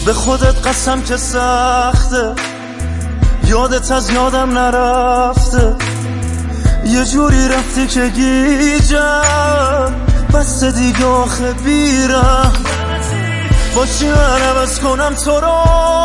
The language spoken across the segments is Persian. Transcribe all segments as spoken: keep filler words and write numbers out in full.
به خودت قسم که سخته، یادت از یادم نرفته، یه جوری رفتی که گیجم بس دیگه آخه بیرم. با چی من عوض کنم تو رو،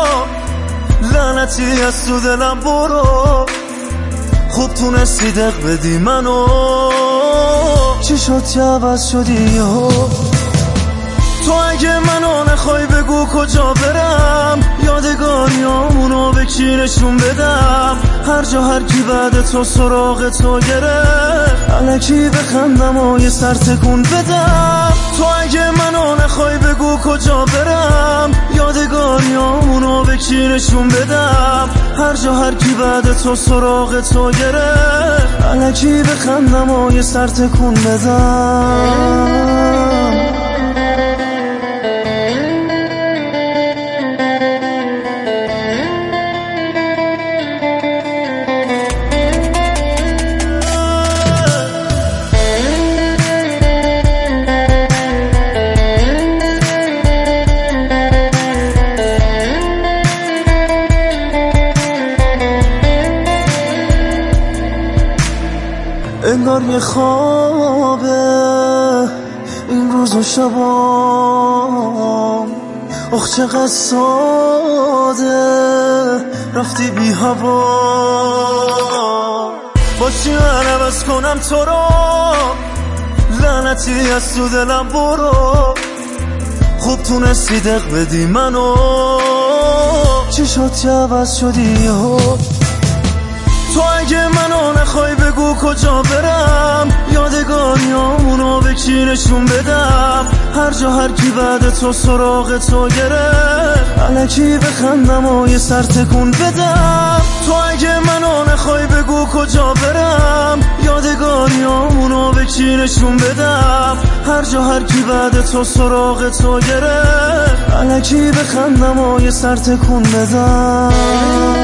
لعنتی از تو دلم برو. خوب تونستی دق بدی منو، چی شد که عوض شدی یهو؟ تو اگه منو نخوای بگو کجا برم، یادگاریامونو به کی نشون بدم؟ هر جا هر کی بعد تو سراغ تو گرفت، الکی بخندم و یه سر تکون بدم. تو اگه منو نخوای بگو کجا برم، یادگاریامونو به کی نشون بدم؟ هر جا هر کی بعد تو سراغ تو گرفت، الکی بخندم و یه سر تکون بدم. انگار یه خوابه این روز و شبام، اخ چقدر ساده رفتی بی هوا. با چی من عوض کنم تو رو، لعنتی از تو دلم برو. خوب تونستی دق بدی منو، چی شد که عوض شدی یهو؟ تو اگه منو نخوای بگو کجا برم، یادگاریامونو به کی نشون بدم؟ هر جا هر کی بعد تو سراغ تو گرفت، الکی بخندم و یه سر تکون بدم. تو اگه منو نخوای بگو کجا برم، یادگاریامونو به کی نشون بدم؟ هر جا هر کی بعد تو سراغ تو گرفت، الکی بخندم و یه سر تکون بدم.